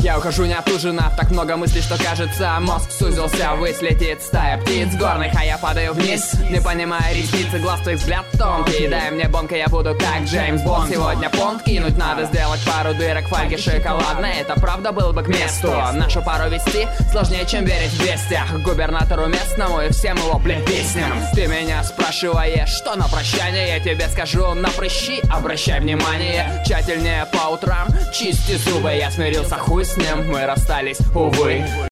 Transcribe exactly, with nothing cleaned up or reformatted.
Я ухожу не отужинав, так много мыслей, что кажется мозг сузился, ввысь летит стая птиц горных, а я падаю вниз, не понимая ресницы, глаз твой взгляд тонкий. Дай мне бонка, я буду как Джеймс Бонд. Сегодня понт кинуть надо, сделать пару дырок, фольги шоколадной. Это правда было бы к месту. Нашу пару вести сложнее, чем верить в вестях. Губернатору местному и всем его, блин, песням. Ты меня спрашиваешь, что на прощание, я тебе скажу: на прыщи обращай внимание, тщательнее по утрам чисти зубы. Я смирился, хуй с ним, мы расстались, увы.